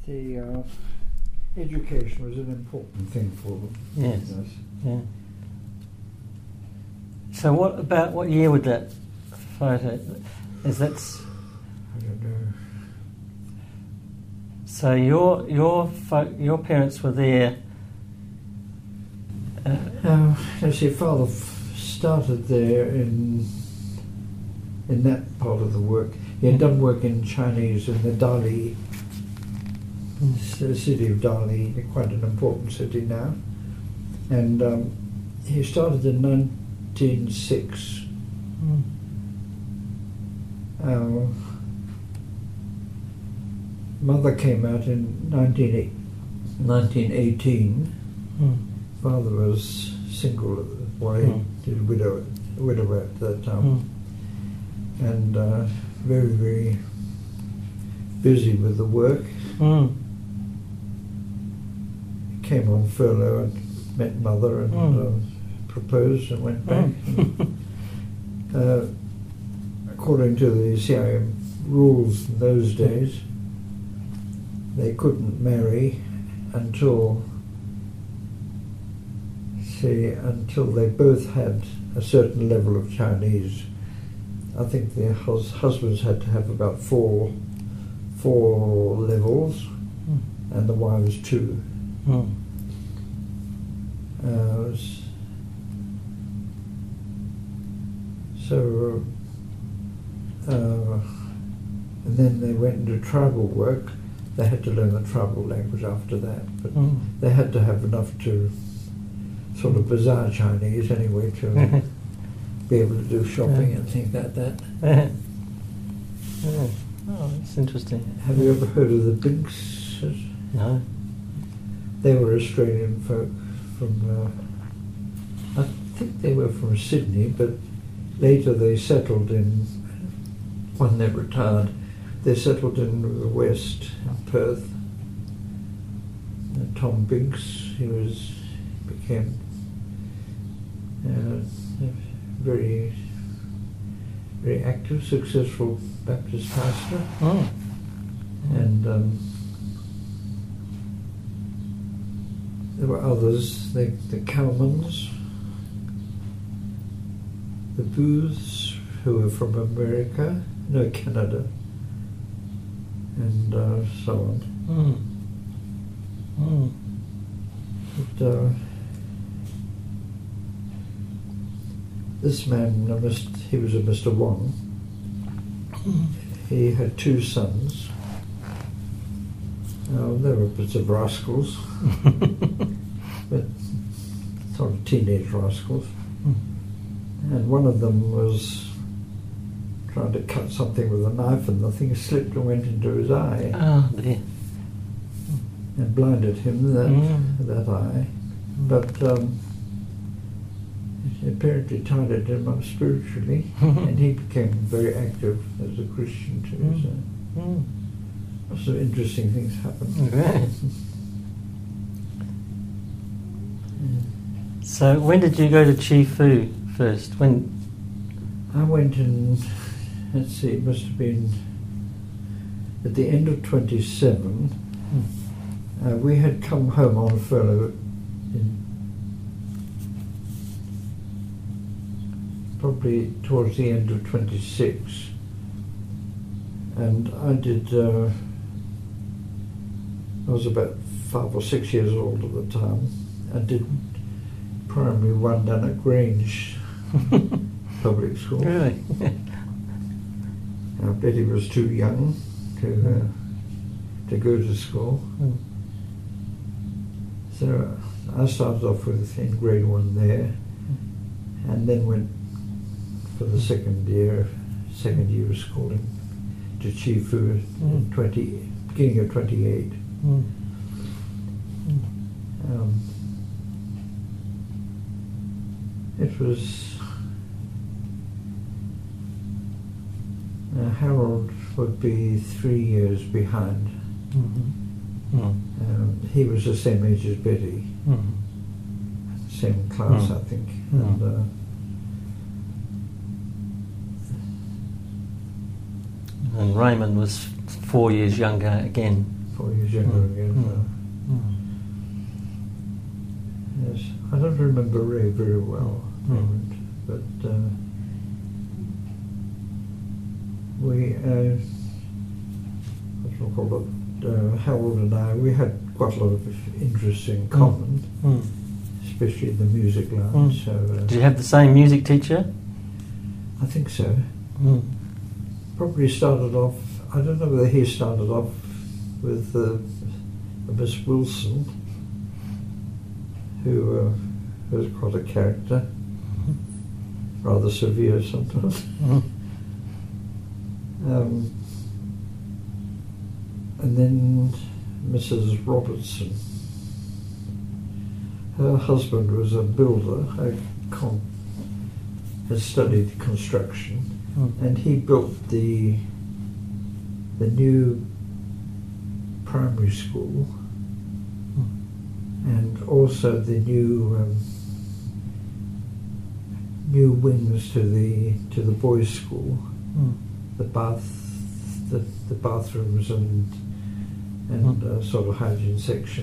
the education was an important thing for them. Yes. Yeah. So what year would that photo? I don't know. So your parents were there. Actually, Father started there in that part of the work. He had done work in Chinese in the Dali, the city of Dali, quite an important city now. And he started in 1906. Mother came out in 1918. Father was single, he was a widower at that time, and very, very busy with the work. Came on furlough and met Mother and proposed and went back. According to the CIM rules in those days, they couldn't marry until they both had a certain level of Chinese. I think their husbands had to have about four levels, and the wives 2. And then they went into tribal work. They had to learn the tribal language after that, but they had to have enough to sort of bazaar Chinese anyway to be able to do shopping and things like that. Oh, that's interesting. Have you ever heard of the Binks? No. They were Australian folk from, I think they were from Sydney, but later they settled when they retired, they settled in the west, in Perth. Tom Binks, he became very, very active, successful Baptist pastor. And there were others, the Cowmans, the Booths, who were from Canada, and so on. But, this man, he was a Mr. Wong. He had 2 sons. They were bits of rascals, but sort of teenage rascals. And one of them was trying to cut something with a knife, and the thing slipped and went into his eye. Oh dear. And blinded him that eye. But it apparently tied him up spiritually, and he became very active as a Christian too. So some interesting things happened. So when did you go to Chi Fu first? When? I went in, let's see, it must have been at the end of 27. We had come home on furlough probably towards the end of 26, and I was about 5 or 6 years old at the time. I did primary 1 down at Grange public school. Really? Betty was too young to go to school. So I started off in grade 1 there, and then went for the second year of schooling to Chi Fu beginning of 28. It was Harold would be 3 years behind. He was the same age as Betty, same class, I think. And Raymond was 4 years younger again. 4 years younger again. Yes, I don't remember Ray very well, but we, what do I call it, Harold and I, we had quite a lot of interests in common, especially in the music line. So, did you have the same music teacher? I think so. Probably started off, I don't know whether he started off with Miss Wilson, who was quite a character, rather severe sometimes. And then Mrs. Robertson. Her husband was a builder, had studied construction, and he built the new primary school, and also the new wings to the boys' school, the bathrooms and sort of hygiene section.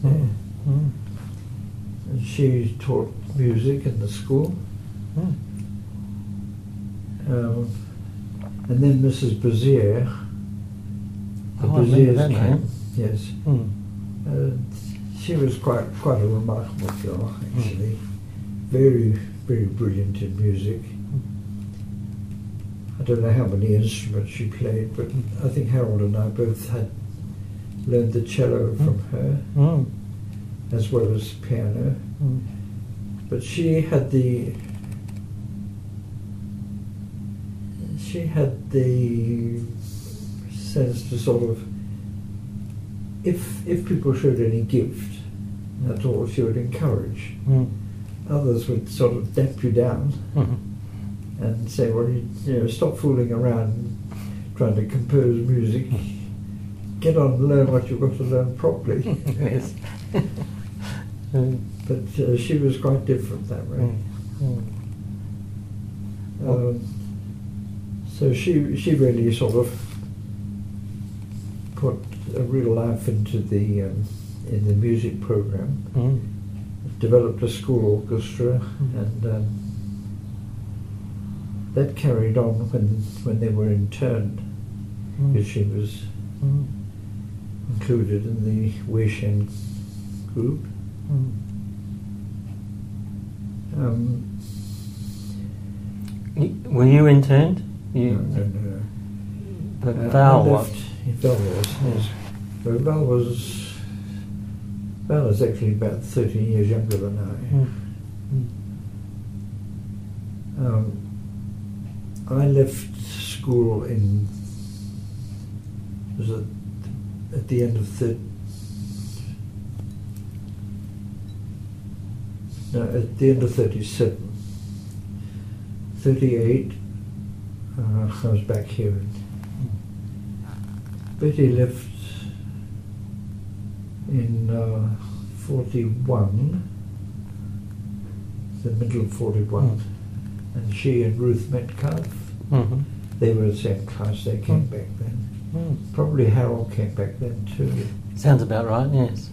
And she taught music in the school. And then Mrs. Bezier, the Beziers came. Yes. She was quite a remarkable girl, actually. Very, very brilliant in music. I don't know how many instruments she played, but I think Harold and I both had learned the cello from her, as well as piano. But she had the sense to sort of, if people showed any gift at all, she would encourage. Others would sort of damp you down and say, well, you know, stop fooling around trying to compose music. Get on and learn what you've got to learn properly. Yes. But she was quite different that way. So she really sort of put a real life into in the music program. Developed a school orchestra, and that carried on when they were interned, because she was included in the Wei Shen group. Were you interned? No. But Val was. Val was, yes. But Val is actually about 13 years younger than I. I left school at the end of at the end of 37. 38, I was back here. Betty left in 41, the middle of 41, and she and Ruth Metcalf, they were the same class, they came back then. Probably Harold came back then too. Sounds about right, yes.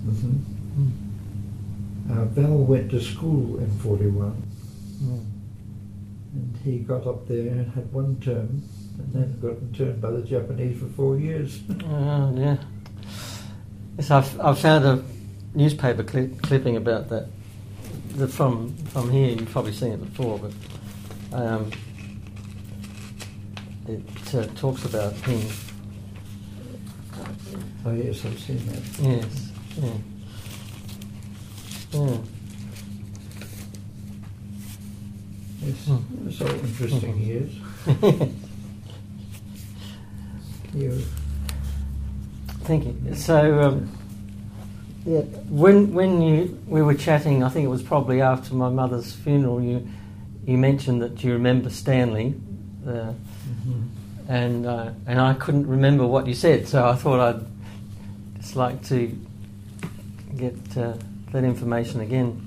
Val went to school in 41, and he got up there and had one term, and then got interned by the Japanese for 4 years. Oh, yeah. Yes, I've found a newspaper clipping about that. From here, you've probably seen it before, but it talks about him. Oh yes, I've seen that. Yes, yeah. Yes, it's all interesting years. Thank you. So, yeah, when we were chatting, I think it was probably after my mother's funeral. You mentioned that you remember Stanley, and I couldn't remember what you said, so I thought I'd just like to get that information again.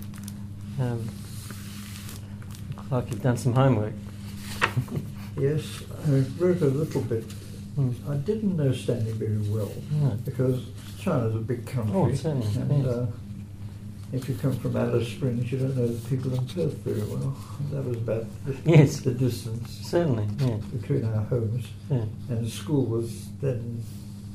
Looks like you've done some homework. Yes, I wrote a little bit. I didn't know Stanley very well because China's a big country. Oh, certainly, and yes. if you come from Alice Springs, you don't know the people in Perth very well. That was about Yes. the distance Certainly, yes. between our homes. Yeah. And the school was then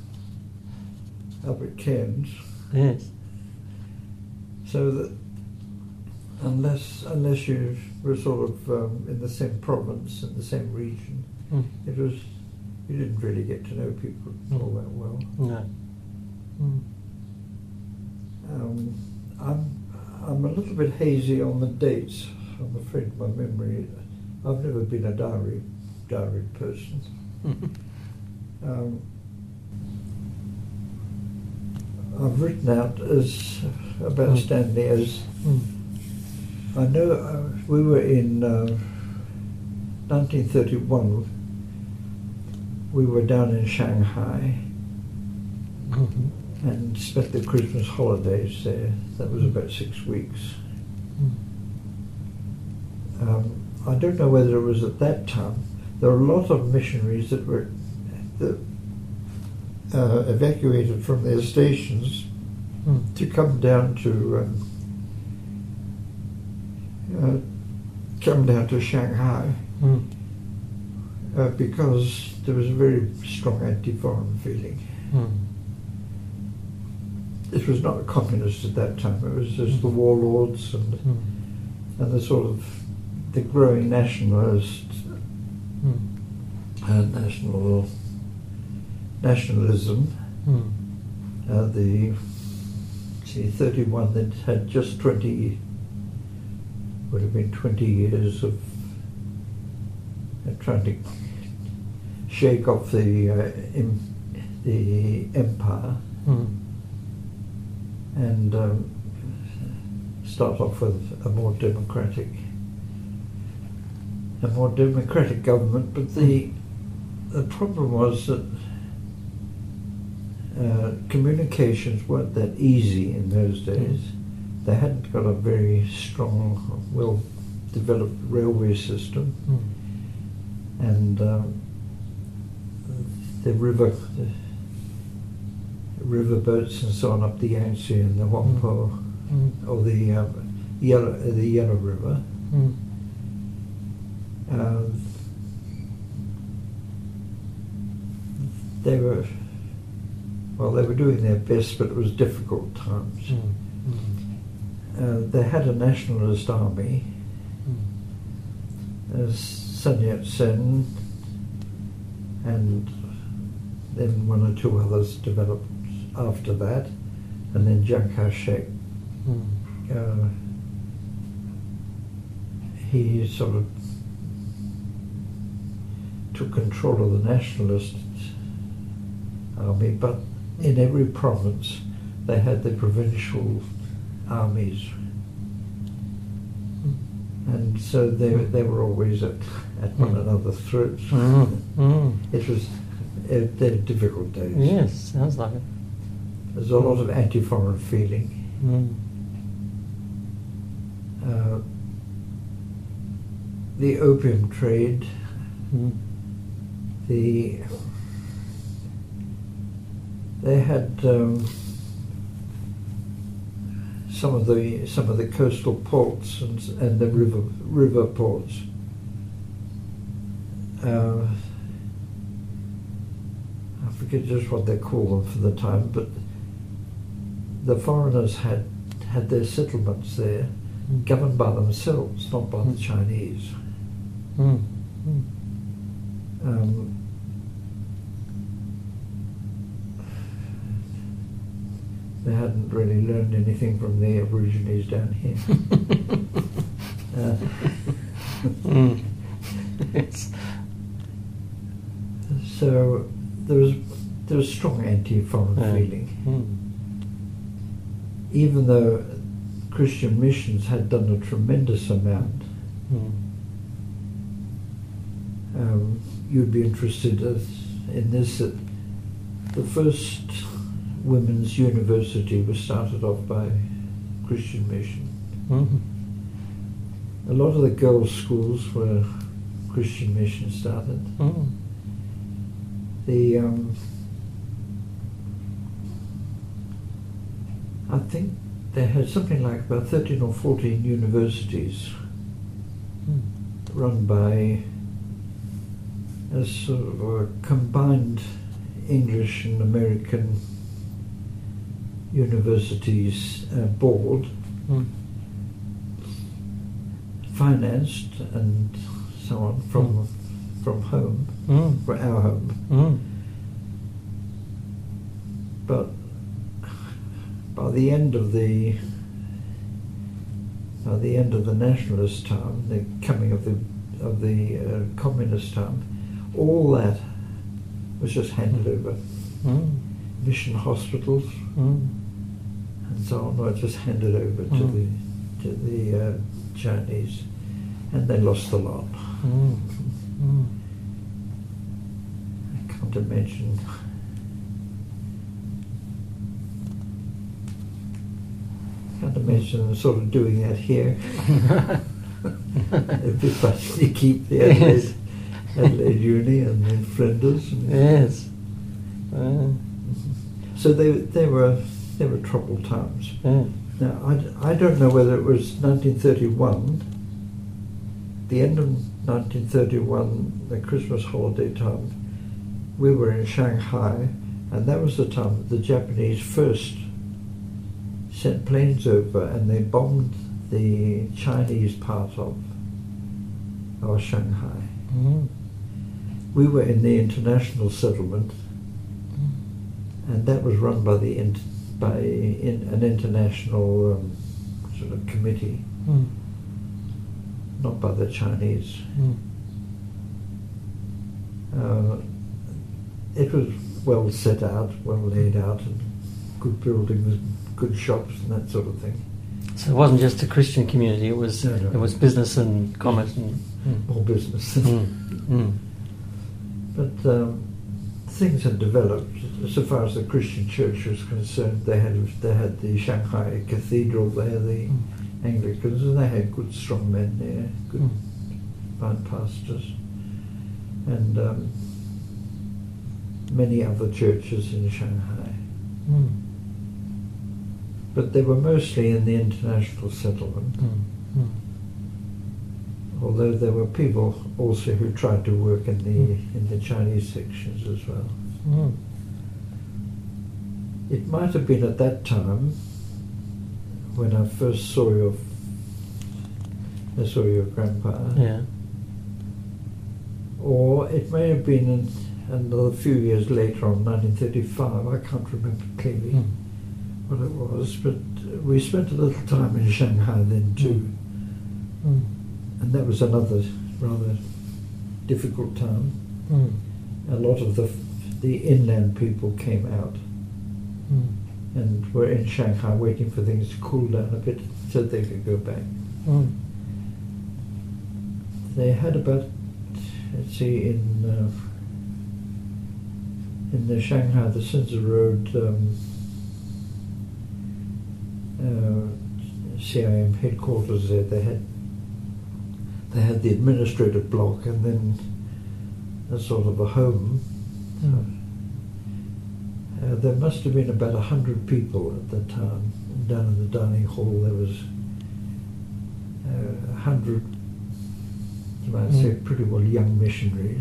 up at Cairns. Yes. So that unless you were sort of in the same province, in the same region, Mm. you didn't really get to know people all that well. No. Mm. I'm a little bit hazy on the dates. I'm afraid my memory. I've never been a diary person. I've written out about Stanley as I know we were in 1931. We were down in Shanghai Mm-hmm. and spent the Christmas holidays there. That was about 6 weeks. I don't know whether it was at that time. There were a lot of missionaries that evacuated from their stations to come down to Shanghai because there was a very strong anti-foreign feeling. It was not communist at that time. It was just the warlords and the sort of the growing nationalism. The 31 that had just 20 would have been 20 years of trying to shake off the empire and start off with a more democratic government. But the problem was that communications weren't that easy in those days. They hadn't got a very strong, well-developed railway system, and the river boats and so on up the Yangtze and the Huangpo, or the Yellow River. They were doing their best, but it was difficult times. They had a nationalist army. Sun Yat-sen and then one or two others developed after that, and then Chiang Kai-shek. He sort of took control of the nationalist army, but in every province they had the provincial armies, and so they were always at one another's throats. It was they're difficult days. Yes, sounds like it. There's a lot of anti-foreign feeling. The opium trade, they had some of the coastal ports and the river ports. I forget just what they call them for the time, but the foreigners had their settlements there, governed by themselves, not by the Chinese. They hadn't really learned anything from the Aborigines down here. Yes. So there was strong anti-foreign feeling, even though Christian missions had done a tremendous amount. You'd be interested in this, that the first women's university was started off by Christian mission. A lot of the girls' schools were Christian mission started. I think they had something like about 13 or 14 universities run by a sort of a combined English and American universities board, financed and so on from home, for our home. But by the end of the nationalist time, the coming of the communist time, all that was just handed over. Mission hospitals and so on were just handed over to the Chinese, and they lost a lot. I can't imagine. Them sort of doing that here. It'd be fun to keep the Adelaide Uni and then Flinders. Yes. So they were troubled times. Now I don't know whether it was 1931, the end of 1931, the Christmas holiday time. We were in Shanghai, and that was the time that the Japanese first sent planes over, and they bombed the Chinese part of Shanghai. We were in the international settlement, and that was run by an international sort of committee, not by the Chinese. It was well set out, well laid out, and good buildings, good shops and that sort of thing. So it wasn't just a Christian community, it was it was business and commerce and more business. But things had developed so far as the Christian church was concerned. They had the Shanghai Cathedral there, the Anglicans, and they had good strong men there, good fine pastors, and many other churches in Shanghai. But they were mostly in the international settlement. Although there were people also who tried to work in the Chinese sections as well. It might have been at that time when I first saw your grandpa. Yeah. Or it may have been another few years later on, 1935. I can't remember clearly what it was, but we spent a little time in Shanghai then too. And that was another rather difficult time. A lot of the inland people came out and were in Shanghai waiting for things to cool down a bit so they could go back. They had about, let's see, in the Shanghai, the Sinza Road CIM headquarters there, they had the administrative block and then a sort of a home. There must have been about 100 people at that time. Down in the dining hall there was 100, you might say, pretty well young missionaries.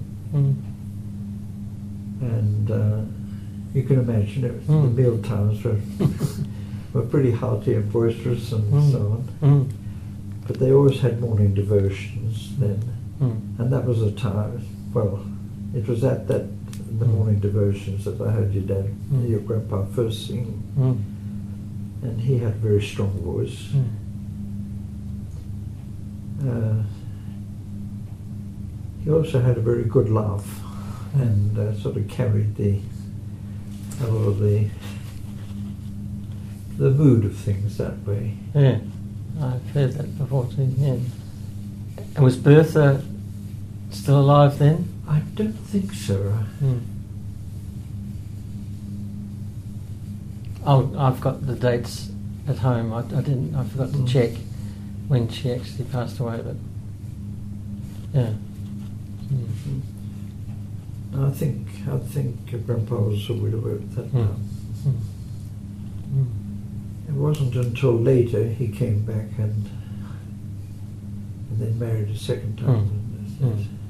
And you can imagine it, the meal times were pretty hearty and boisterous and so on. But they always had morning devotions then. And that was a time, well, it was at the morning devotions that I heard your grandpa first sing. And he had a very strong voice. He also had a very good laugh and sort of carried a lot of the mood of things that way. Yeah, I've heard that before too. Yeah. And was Bertha still alive then? I don't think so. Oh, I've got the dates at home. I forgot to check when she actually passed away, but yeah. I think Grandpa was a widower at that time. wasn't until later he came back and then married a second time. Mm.